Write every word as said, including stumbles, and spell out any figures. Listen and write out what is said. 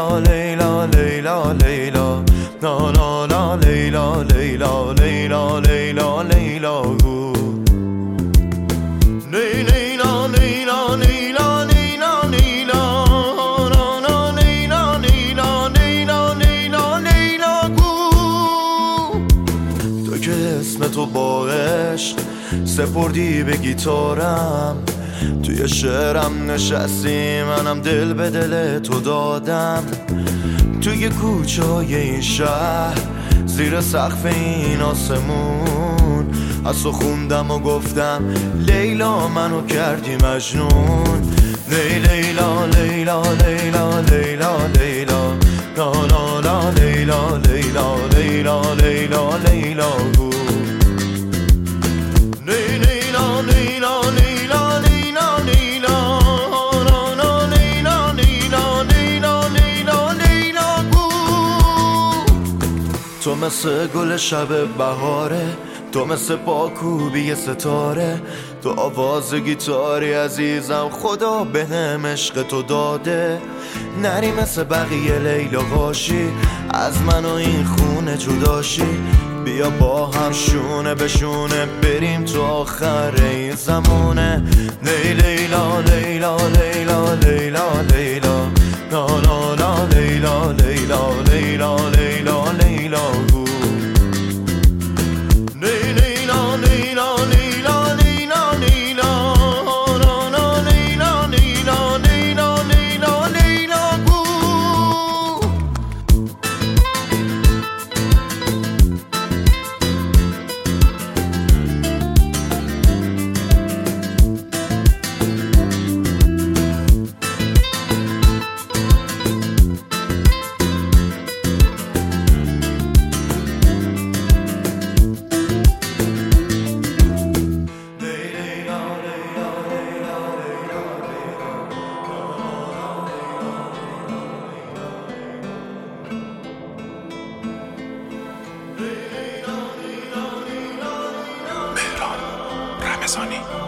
لیلا لیلا لیلا لیلا لا لا لا لیلا لیلا لیلا لیلا لیلا گو لیلا لیلا لیلا لیلا لیلا لا لا لیلا لیلا لیلا لیلا لیلا گو تو که اسم تو با عشق سپردی به گیتارم، توی شعرم نشستی منم دل به دل تو دادم. توی کوچه های این شهر زیر سقف این آسمون از تو خوندم و گفتم لیلا منو کردی مجنون. لیلا لیلا لیلا لیلا لیلا لا لا لا لیلا لیلا لیلا لیلا لیلا گو لیلا لیلا لیلا لیلا لیلا لا لا لیلا لیلا لیلا لیلا لیلا گو تو مثل گل شب بهاره، تو مثل پاکوبی ستاره، تو آواز گیتاری عزیزم خدا بهم عشق تو داده. نری مثل بقیه لیلا باشی، از من و این خونه جداشی، بیا با هم شونه به شونه بریم تو آخر این زمونه. لیلا لیلا لیلا لیلا لیلا لا لا لا لیلا لیلا لیلا لیلا لیلا گو لیلا لیلا لیلا لیلا لیلا لا لا لیلا لیلا لیلا لیلا لیلا گو مهران رمضانی.